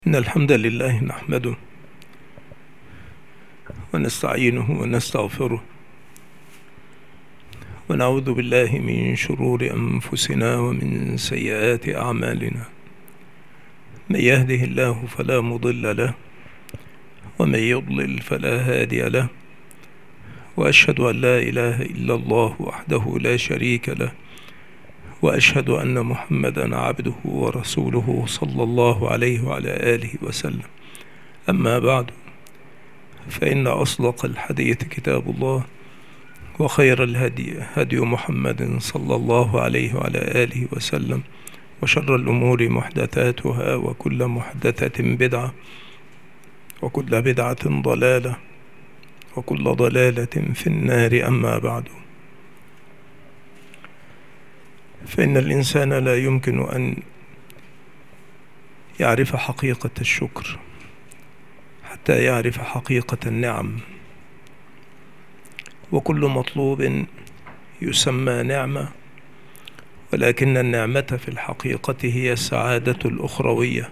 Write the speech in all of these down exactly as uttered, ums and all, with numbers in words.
إن الحمد لله نحمده ونستعينه ونستغفره ونعوذ بالله من شرور أنفسنا ومن سيئات أعمالنا. من يهده الله فلا مضل له ومن يضلل فلا هادي له، وأشهد أن لا إله إلا الله وحده لا شريك له، وأشهد أن محمدا عبده ورسوله صلى الله عليه وعلى آله وسلم. أما بعد، فإن أصدق الحديث كتاب الله، وخير الهدي هدي محمد صلى الله عليه وعلى آله وسلم، وشر الأمور محدثاتها، وكل محدثة بدعة، وكل بدعة ضلالة، وكل ضلالة في النار. أما بعد، فإن الإنسان لا يمكن أن يعرف حقيقة الشكر حتى يعرف حقيقة النعم، وكل مطلوب يسمى نعمة، ولكن النعمة في الحقيقة هي السعادة الأخروية،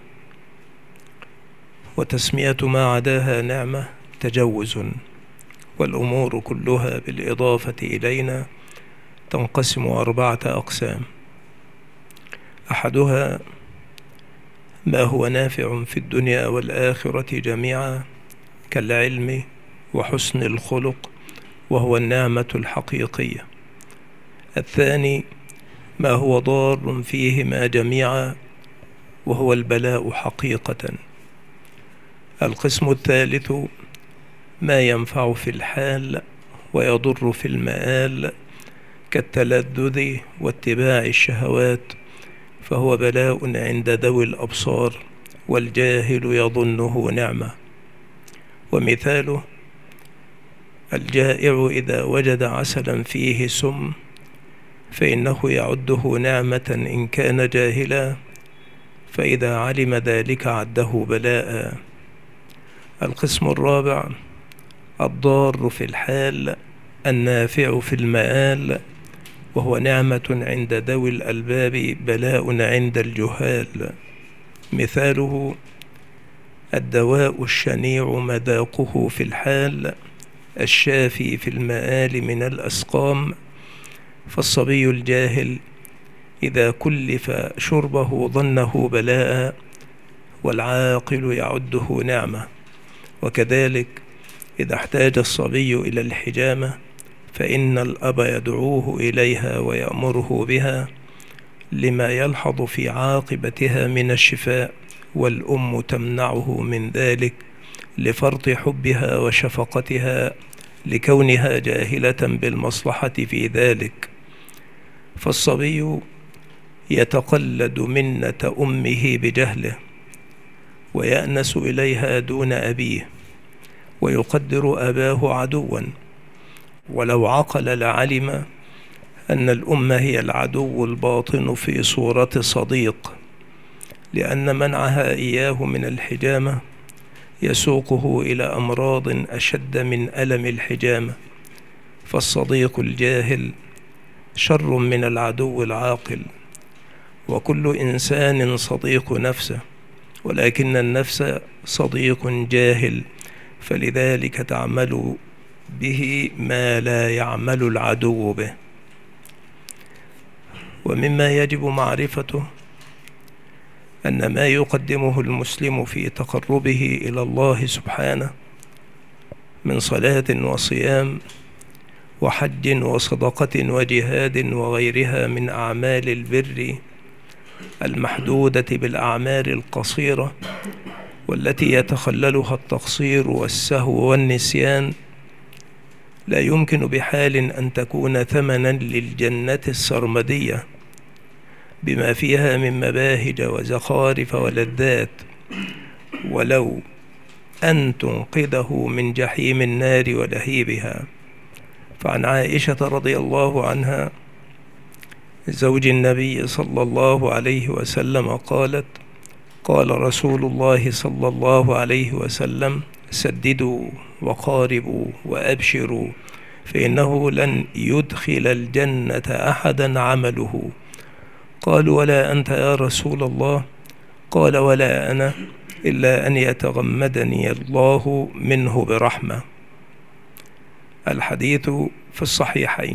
وتسمية ما عداها نعمة تجوز. والأمور كلها بالإضافة إلينا تنقسم أربعة أقسام: أحدها ما هو نافع في الدنيا والآخرة جميعا كالعلم وحسن الخلق، وهو النعمة الحقيقية. الثاني ما هو ضار فيهما جميعا، وهو البلاء حقيقة. القسم الثالث ما ينفع في الحال ويضر في المآل كالتلذذ واتباع الشهوات، فهو بلاء عند ذوي الأبصار، والجاهل يظنه نعمة. ومثاله الجائع إذا وجد عسلا فيه سم، فإنه يعده نعمة إن كان جاهلا، فإذا علم ذلك عده بلاء. القسم الرابع الضار في الحال النافع في المآل، وهو نعمة عند ذوي الألباب، بلاء عند الجهال. مثاله الدواء الشنيع مذاقه في الحال الشافي في المآل من الأسقام، فالصبي الجاهل إذا كلف شربه ظنه بلاء، والعاقل يعده نعمة. وكذلك إذا احتاج الصبي إلى الحجامة، فإن الأب يدعوه إليها ويأمره بها لما يلحظ في عاقبتها من الشفاء، والأم تمنعه من ذلك لفرط حبها وشفقتها لكونها جاهلة بالمصلحة في ذلك. فالصبي يتقلد منة أمه بجهله، ويأنس إليها دون أبيه، ويقدر أباه عدوا، ولو عقل لعلم أن الأم هي العدو الباطن في صورة صديق، لأن منعها إياه من الحجامة يسوقه إلى أمراض أشد من ألم الحجامة. فالصديق الجاهل شر من العدو العاقل، وكل إنسان صديق نفسه، ولكن النفس صديق جاهل، فلذلك تعمل به ما لا يعمل العدو به. ومما يجب معرفته أن ما يقدمه المسلم في تقربه إلى الله سبحانه من صلاة وصيام وحج وصدقة وجهاد وغيرها من أعمال البر المحدودة بالأعمال القصيرة، والتي يتخللها التقصير والسهو والنسيان، لا يمكن بحال أن تكون ثمنا للجنة السرمدية بما فيها من مباهج وزخارف ولذات، ولو أن تنقذه من جحيم النار ولهيبها. فعن عائشة رضي الله عنها زوج النبي صلى الله عليه وسلم قالت: قال رسول الله صلى الله عليه وسلم: سددوا وقاربوا وأبشروا، فإنه لن يدخل الجنة أحدا عمله. قالوا: ولا أنت يا رسول الله؟ قال: ولا أنا، إلا أن يتغمدني الله منه برحمة. الحديث في الصحيحين.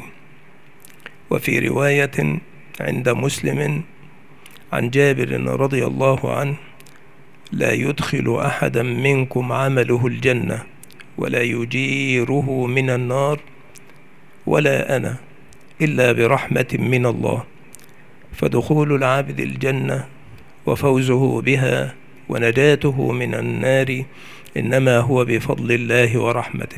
وفي رواية عند مسلم عن جابر رضي الله عنه: لا يدخل أحدا منكم عمله الجنة ولا يجيره من النار ولا أنا إلا برحمة من الله، فدخول العبد الجنة وفوزه بها ونجاته من النار إنما هو بفضل الله ورحمته.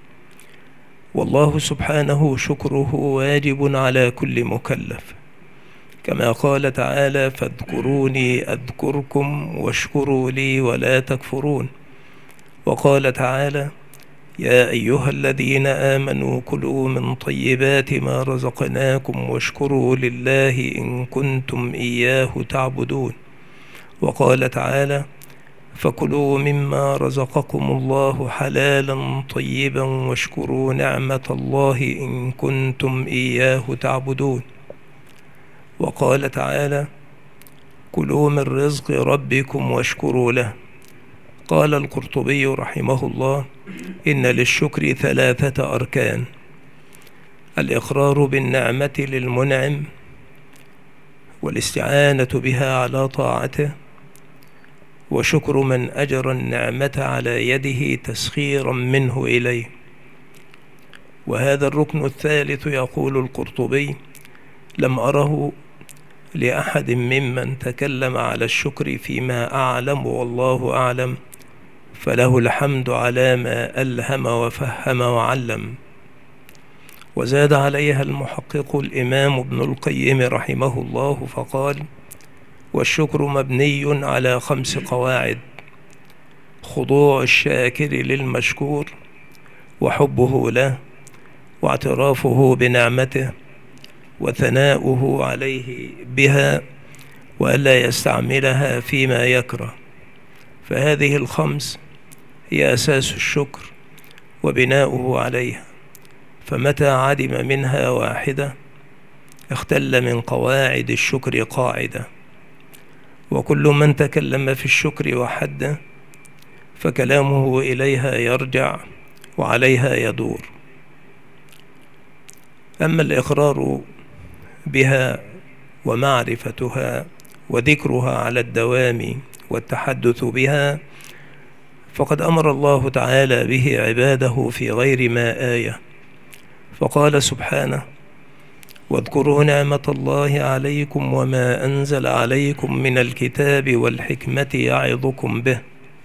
والله سبحانه شكره واجب على كل مكلف، كما قال تعالى: فاذكروني أذكركم واشكروا لي ولا تكفرون. وقال تعالى: يا أيها الذين آمنوا كلوا من طيبات ما رزقناكم واشكروا لله إن كنتم إياه تعبدون. وقال تعالى: فكلوا مما رزقكم الله حلالا طيبا واشكروا نعمة الله إن كنتم إياه تعبدون. وقال تعالى: كلوا من رزق ربكم واشكروا له. قال القرطبي رحمه الله: إن للشكر ثلاثة أركان: الإقرار بالنعمة للمنعم، والاستعانة بها على طاعته، وشكر من أجر النعمة على يده تسخيرا منه إليه. وهذا الركن الثالث، يقول القرطبي: لم أره لأحد ممن تكلم على الشكر فيما أعلم والله أعلم، فله الحمد على ما ألهم وفهم وعلم. وزاد عليها المحقق الإمام ابن القيم رحمه الله فقال: والشكر مبني على خمس قواعد: خضوع الشاكر للمشكور، وحبه له، واعترافه بنعمته، وثناؤه عليه بها، وألا يستعملها فيما يكره. فهذه الخمس هي أساس الشكر وبناؤه عليها، فمتى عدم منها واحدة اختل من قواعد الشكر قاعدة. وكل من تكلم في الشكر وحده فكلامه إليها يرجع وعليها يدور. أما الإقرار بها ومعرفتها وذكرها على الدوام والتحدث بها فقد أمر الله تعالى به عباده في غير ما آية، فقال سبحانه: واذكروا نعمة الله عليكم وما أنزل عليكم من الكتاب والحكمة يعظكم به.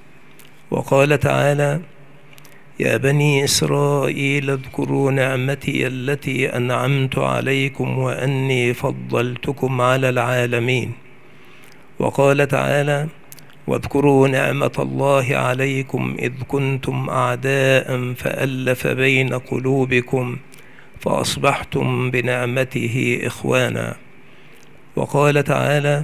وقال تعالى: يا بني إسرائيل اذكروا نعمتي التي أنعمت عليكم وأني فضلتكم على العالمين. وقال تعالى: واذكروا نعمة الله عليكم إذ كنتم أعداء فألف بين قلوبكم فأصبحتم بنعمته إخوانا. وقال تعالى: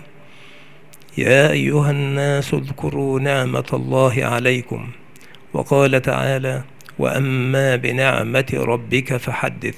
يا أيها الناس اذكروا نعمة الله عليكم. وقال تعالى: وأما بنعمة ربك فحدث.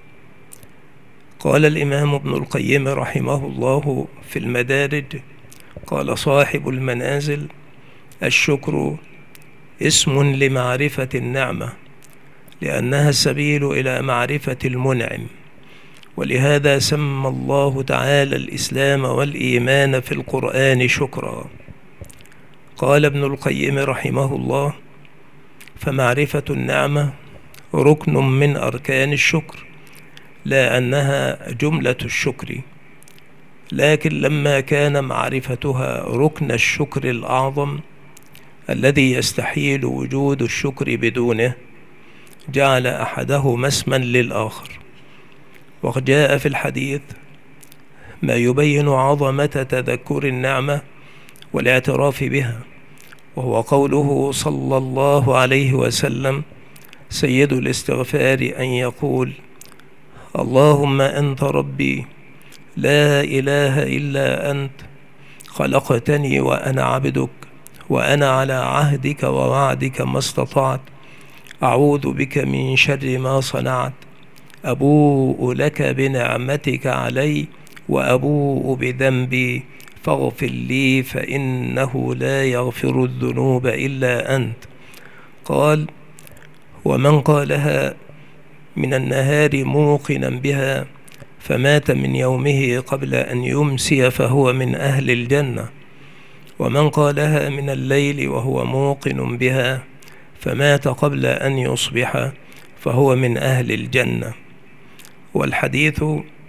قال الإمام ابن القيم رحمه الله في المدارج، قال صاحب المنازل: الشكر اسم لمعرفة النعمة، لأنها السبيل إلى معرفة المنعم، ولهذا سمى الله تعالى الإسلام والإيمان في القرآن شكرا. قال ابن القيم رحمه الله: فمعرفة النعمة ركن من أركان الشكر، لا أنها جملة الشكر، لكن لما كان معرفتها ركن الشكر الأعظم الذي يستحيل وجود الشكر بدونه جعل أحدهما اسما للآخر. وقد جاء في الحديث ما يبين عظمة تذكر النعمة والاعتراف بها، وهو قوله صلى الله عليه وسلم: سيد الاستغفار أن يقول: اللهم أنت ربي لا إله إلا أنت، خلقتني وأنا عبدك، وأنا على عهدك ووعدك ما استطعت، أعوذ بك من شر ما صنعت، أبوء لك بنعمتك علي وأبوء بذنبي فاغفر لي فإنه لا يغفر الذنوب إلا أنت. قال: ومن قالها من النهار موقنا بها فمات من يومه قبل أن يمسي فهو من أهل الجنة، ومن قالها من الليل وهو موقن بها فمات قبل أن يصبح فهو من أهل الجنة. والحديث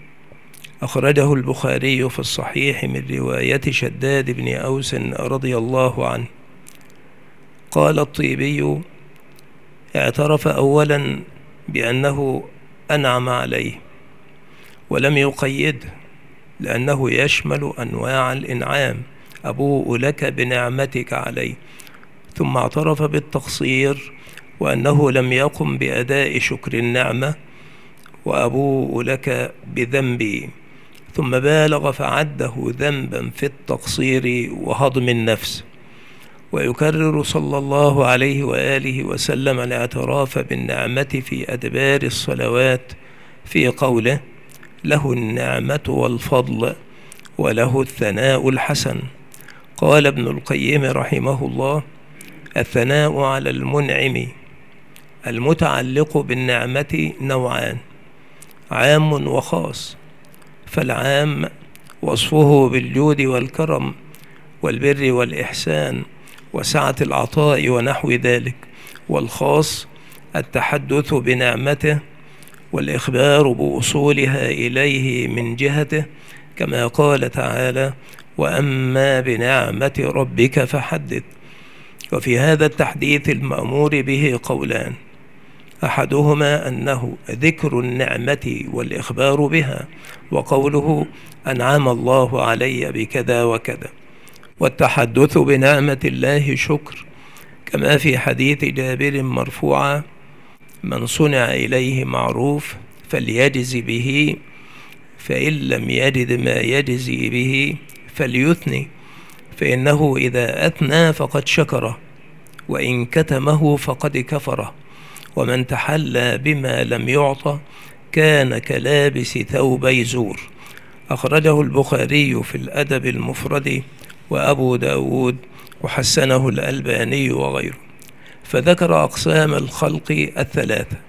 أخرجه البخاري في الصحيح من رواية شداد بن أوس رضي الله عنه. قال الطيبي: اعترف أولا بأنه أنعم عليه ولم يقيده، لأنه يشمل أنواع الإنعام: أبوء لك بنعمتك علي. ثم اعترف بالتقصير وأنه لم يقم بأداء شكر النعمة: وأبوء لك بذنبي. ثم بالغ فعده ذنبا في التقصير وهضم النفس. ويكرر صلى الله عليه وآله وسلم الاعتراف بالنعمة في أدبار الصلوات في قوله: له النعمة والفضل وله الثناء الحسن. قال ابن القيم رحمه الله: الثناء على المنعم المتعلق بالنعمة نوعان: عام وخاص. فالعام وصفه بالجود والكرم والبر والإحسان وسعة العطاء ونحو ذلك، والخاص التحدث بنعمته والإخبار بأصولها إليه من جهته، كما قال تعالى: وأما بنعمة ربك فحدث. وفي هذا التحديث المأمور به قولان: أحدهما أنه ذكر النعمة والإخبار بها، وقوله أنعم الله علي بكذا وكذا. والتحدث بنعمة الله شكر، كما في حديث جابر مرفوعا: من صنع إليه معروف فليجز به، فإن لم يجد ما يجزي به فليثني، فإنه إذا أثنى فقد شكره، وإن كتمه فقد كفره، ومن تحلى بما لم يعطى كان كلابس ثوبي زور. أخرجه البخاري في الأدب المفرد وأبو داود وحسنه الألباني وغيره. فذكر أقسام الخلق الثلاثة: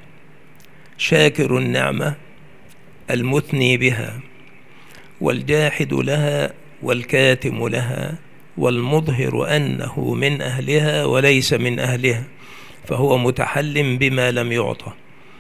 شاكر النعمة المثني بها، والجاحد لها، والكاتم لها، والمظهر أنه من أهلها وليس من أهلها، فهو متحل بما لم يعطى.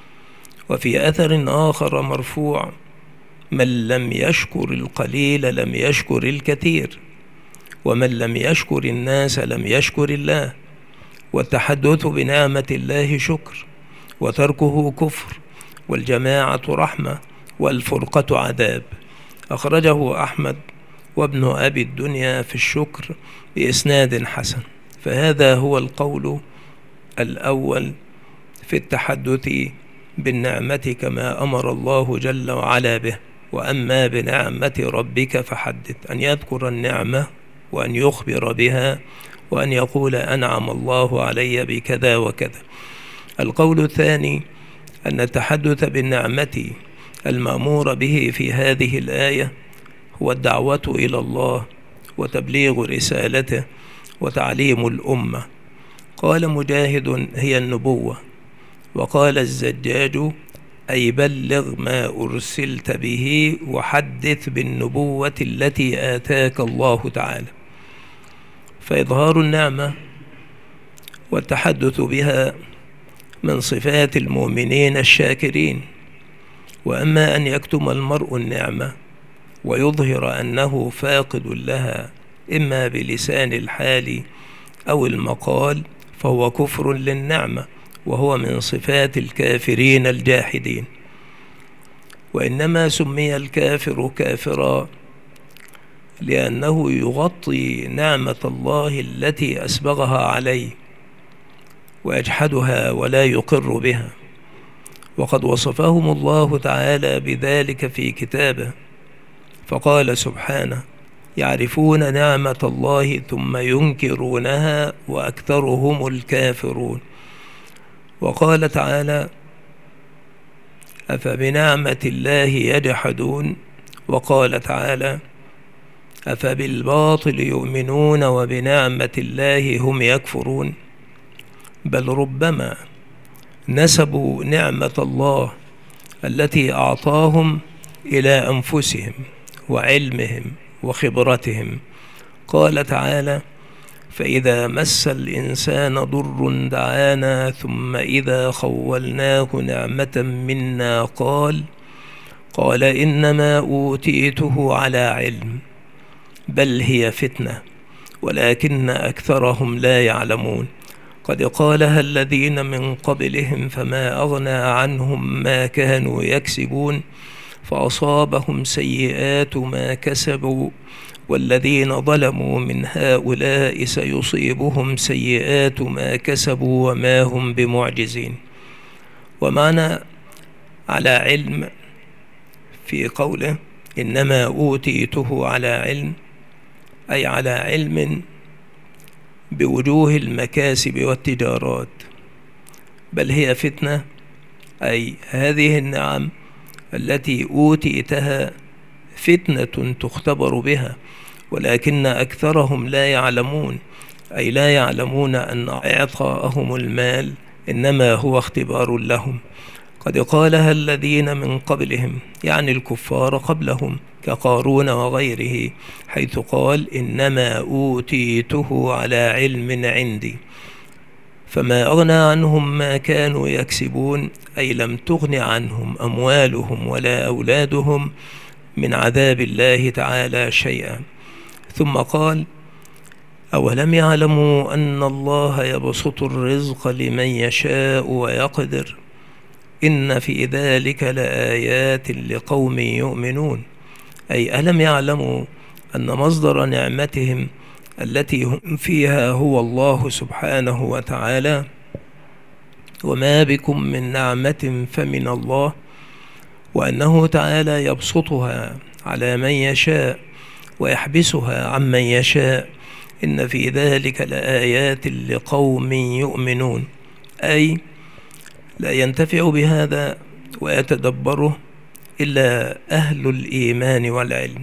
وفي أثر آخر مرفوع: من لم يشكر القليل لم يشكر الكثير، ومن لم يشكر الناس لم يشكر الله. والتحدث بنعمة الله شكر، وتركه كفر، والجماعة رحمة، والفرقة عذاب. أخرجه أحمد وابن أبي الدنيا في الشكر بإسناد حسن. فهذا هو القول الأول في التحدث بالنعمة كما أمر الله جل وعلا به. وأما بنعمة ربك فحدث، أن يذكر النعمة وأن يخبر بها وأن يقول أنعم الله علي بكذا وكذا. القول الثاني أن التحدث بالنعمة المأمور به في هذه الآية هو الدعوة إلى الله وتبليغ رسالته وتعليم الأمة. قال مجاهد: هي النبوة. وقال الزجاج: أي بلغ ما أرسلت به وحدث بالنبوة التي آتاك الله تعالى. فإظهار النعمة والتحدث بها من صفات المؤمنين الشاكرين. وأما أن يكتم المرء النعمة ويظهر أنه فاقد لها إما بلسان الحال أو المقال فهو كفر للنعمة، وهو من صفات الكافرين الجاحدين. وإنما سمي الكافر كافرا لأنه يغطي نعمة الله التي أسبغها عليه ويجحدها ولا يقر بها. وقد وصفهم الله تعالى بذلك في كتابه، فقال سبحانه: يعرفون نعمة الله ثم ينكرونها وأكثرهم الكافرون. وقال تعالى: أفبنعمة الله يجحدون. وقال تعالى: أفبالباطل يؤمنون وبنعمة الله هم يكفرون. بل ربما نسبوا نعمة الله التي أعطاهم إلى أنفسهم وعلمهم وخبرتهم. قال تعالى: فإذا مس الإنسان ضر دعانا ثم إذا خولناه نعمة منا قال قال إنما أوتيته على علم بل هي فتنة ولكن أكثرهم لا يعلمون. قد قالها الذين من قبلهم فما أغنى عنهم ما كانوا يكسبون فأصابهم سيئات ما كسبوا والذين ظلموا من هؤلاء سيصيبهم سيئات ما كسبوا وما هم بمعجزين. ومعنى على علم في قوله إنما أوتيته على علم أي على علم بوجوه المكاسب والتجارات. بل هي فتنة أي هذه النعم التي أوتيتها فتنة تختبر بها ولكن أكثرهم لا يعلمون، أي لا يعلمون أن إعطاءهم المال إنما هو اختبار لهم. قد قالها الذين من قبلهم يعني الكفار قبلهم كقارون وغيره حيث قال إنما أوتيته على علم عندي. فما أغنى عنهم ما كانوا يكسبون أي لم تغن عنهم أموالهم ولا أولادهم من عذاب الله تعالى شيئا. ثم قال: أولم يعلموا أن الله يبسط الرزق لمن يشاء ويقدر إن في ذلك لآيات لقوم يؤمنون. أي ألم يعلموا أن مصدر نعمتهم التي هم فيها هو الله سبحانه وتعالى، وما بكم من نعمة فمن الله، وأنه تعالى يبسطها على من يشاء ويحبسها عمن يشاء إن في ذلك لآيات لقوم يؤمنون. أي لا ينتفع بهذا ويتدبره إلا أهل الإيمان والعلم.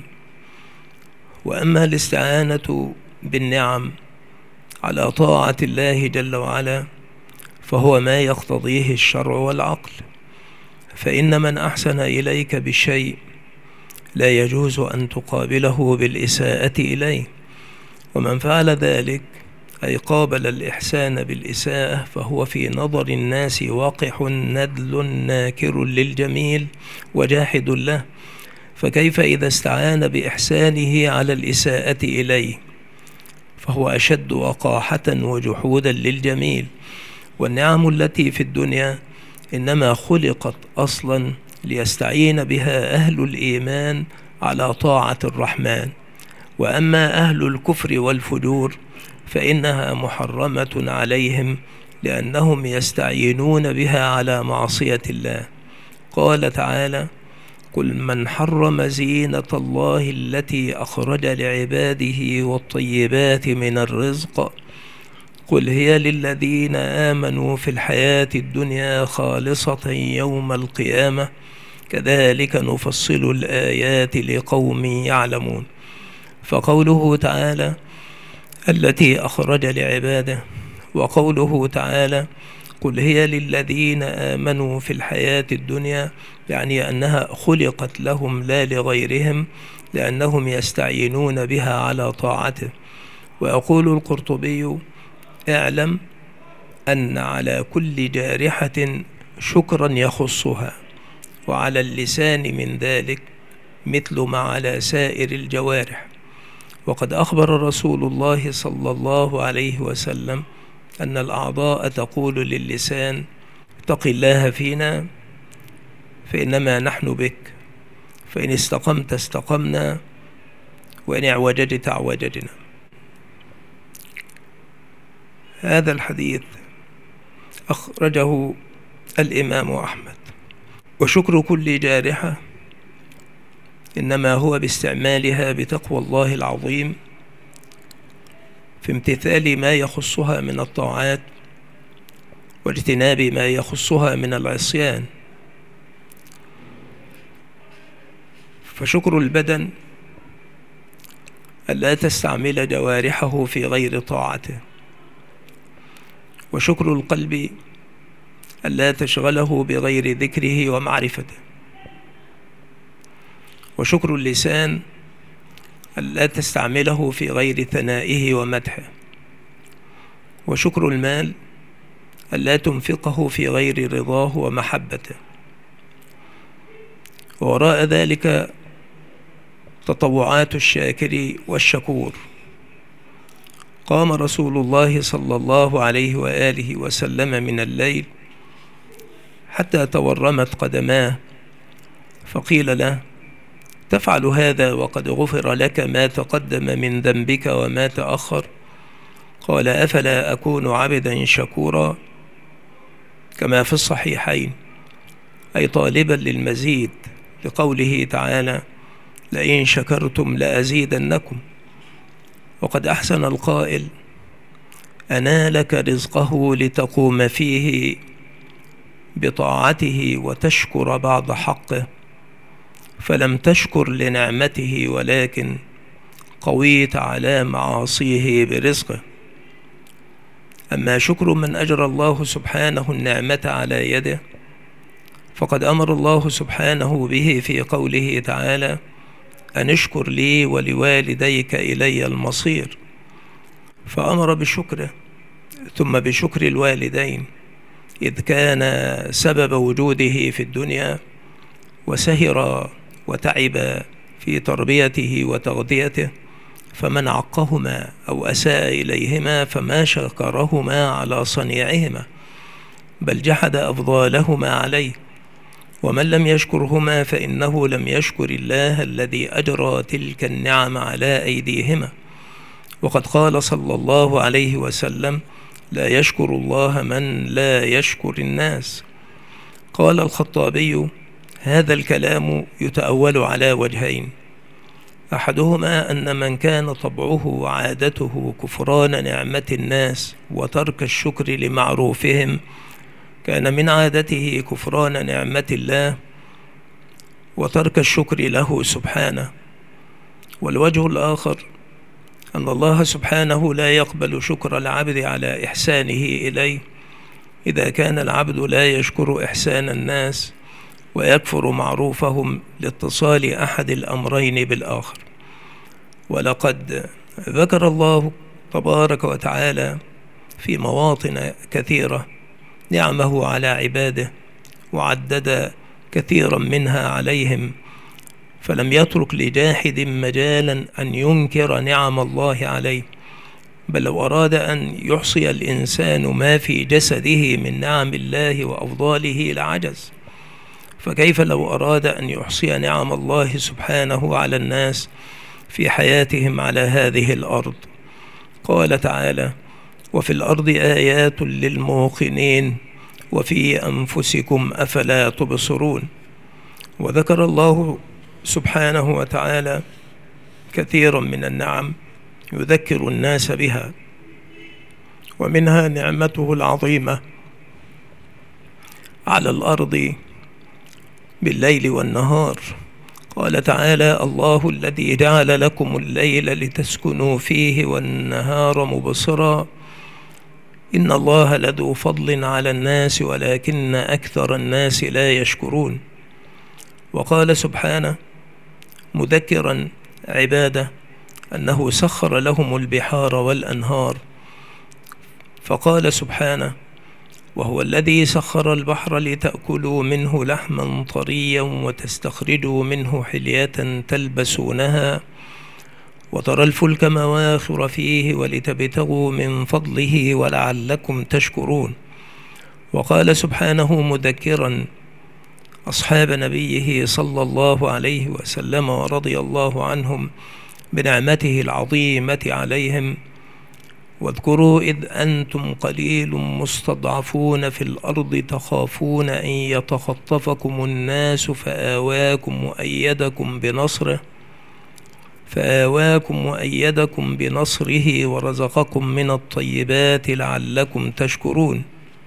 وأما الاستعانة بالنعم على طاعة الله جل وعلا فهو ما يقتضيه الشرع والعقل، فإن من أحسن إليك بالشيء لا يجوز أن تقابله بالإساءة إليه، ومن فعل ذلك أي قابل الإحسان بالإساءة فهو في نظر الناس وقح ندل ناكر للجميل وجاحد له. فكيف إذا استعان بإحسانه على الإساءة إليه فهو أشد وقاحة وجحودا للجميل. والنعم التي في الدنيا إنما خلقت أصلا ليستعين بها أهل الإيمان على طاعة الرحمن، وأما أهل الكفر والفجور فإنها محرمة عليهم لأنهم يستعينون بها على معصية الله. قال تعالى: قل من حرم زينة الله التي أخرج لعباده والطيبات من الرزق قل هي للذين آمنوا في الحياة الدنيا خالصة يوم القيامة كذلك نفصل الآيات لقوم يعلمون. فقوله تعالى التي أخرج لعباده، وقوله تعالى قل هي للذين آمنوا في الحياة الدنيا يعني أنها خلقت لهم لا لغيرهم لأنهم يستعينون بها على طاعته. ويقول القرطبي: اعلم أن على كل جارحة شكرا يخصها، وعلى اللسان من ذلك مثل ما على سائر الجوارح. وقد أخبر رسول الله صلى الله عليه وسلم أن الأعضاء تقول للسان: اتق الله فينا فإنما نحن بك، فإن استقمت استقمنا وإن اعوججت اعوججنا. هذا الحديث أخرجه الإمام أحمد. وشكر كل جارحة إنما هو باستعمالها بتقوى الله العظيم في امتثال ما يخصها من الطاعات واجتناب ما يخصها من العصيان. فشكر البدن ألا تستعمل جوارحه في غير طاعته، وشكر القلب ألا تشغله بغير ذكره ومعرفته، وشكر اللسان ألا تستعمله في غير ثنائه ومدحه، وشكر المال ألا تنفقه في غير رضاه ومحبته. ووراء ذلك تطوعات الشاكر والشكور. قام رسول الله صلى الله عليه وآله وسلم من الليل حتى تورمت قدماه، فقيل له: تفعل هذا وقد غفر لك ما تقدم من ذنبك وما تأخر؟ قال: أفلا أكون عبدا شكورا؟ كما في الصحيحين، أي طالبا للمزيد، لقوله تعالى: لئن شكرتم لأزيدنكم. وقد أحسن القائل: أنالك رزقه لتقوم فيه بطاعته وتشكر بعض حقه، فلم تشكر لنعمته ولكن قويت على معاصيه برزقه. أما شكر من أجرى الله سبحانه النعمة على يده فقد أمر الله سبحانه به في قوله تعالى: أن اشكر لي ولوالديك إلي المصير، فأمر بشكره ثم بشكر الوالدين، إذ كان سبب وجوده في الدنيا وسهر وتعب في تربيته وتغذيته، فمن عقهما أو أساء إليهما فما شكرهما على صنيعهما، بل جحد أفضالهما عليه. ومن لم يشكرهما فإنه لم يشكر الله الذي أجرى تلك النعم على أيديهما. وقد قال صلى الله عليه وسلم: لا يشكر الله من لا يشكر الناس. قال الخطابي: هذا الكلام يتأول على وجهين، أحدهما أن من كان طبعه وعادته كفران نعمة الناس وترك الشكر لمعروفهم كان من عادته كفران نعمة الله وترك الشكر له سبحانه. والوجه الآخر أن الله سبحانه لا يقبل شكر العبد على إحسانه إليه إذا كان العبد لا يشكر إحسان الناس ويكفر معروفهم لاتصال أحد الأمرين بالآخر. ولقد ذكر الله تبارك وتعالى في مواطن كثيرة نعمه على عباده وعدد كثيرا منها عليهم، فلم يترك لجاحد مجالا أن ينكر نعم الله عليه، بل لو أراد أن يحصي الإنسان ما في جسده من نعم الله وأفضاله لعجز، فكيف لو أراد أن يحصي نعم الله سبحانه على الناس في حياتهم على هذه الأرض؟ قال تعالى: وفي الأرض آيات للموقنين وفي أنفسكم أفلا تبصرون. وذكر الله سبحانه وتعالى كثيرا من النعم يذكر الناس بها، ومنها نعمته العظيمة على الأرض بالليل والنهار. قال تعالى: الله الذي جعل لكم الليل لتسكنوا فيه والنهار مبصرا إن الله لذو فضل على الناس ولكن أكثر الناس لا يشكرون. وقال سبحانه مذكرا عباده أنه سخر لهم البحار والأنهار، فقال سبحانه: وهو الذي سخر البحر لتأكلوا منه لحما طريا وتستخرجوا منه حلية تلبسونها وترى الفلك مواخر فيه ولتبتغوا من فضله ولعلكم تشكرون. وقال سبحانه مذكرا أصحاب نبيه صلى الله عليه وسلم ورضي الله عنهم بنعمته العظيمة عليهم: واذكروا إذ أنتم قليل مستضعفون في الأرض تخافون أن يتخطفكم الناس فآواكم وأيدكم بنصره فآواكم وأيدكم بنصره ورزقكم من الطيبات لعلكم تشكرون.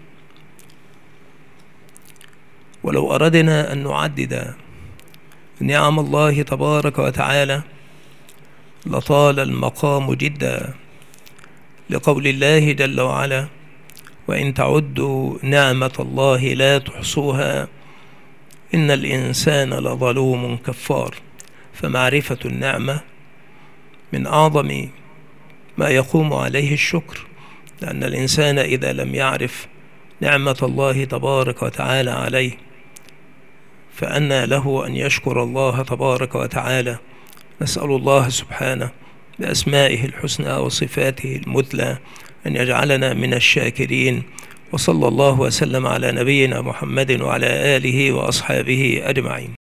ولو أردنا أن نعدد نعم الله تبارك وتعالى لطال المقام جدا، لقول الله جل وعلا: وإن تعدوا نعمة الله لا تحصوها إن الإنسان لظلوم كفار. فمعرفة النعمة من أعظم ما يقوم عليه الشكر، لأن الإنسان إذا لم يعرف نعمة الله تبارك وتعالى عليه فأنى له أن يشكر الله تبارك وتعالى. نسأل الله سبحانه بأسمائه الحسنى وصفاته المثلى أن يجعلنا من الشاكرين. وصلى الله وسلم على نبينا محمد وعلى آله وأصحابه أجمعين.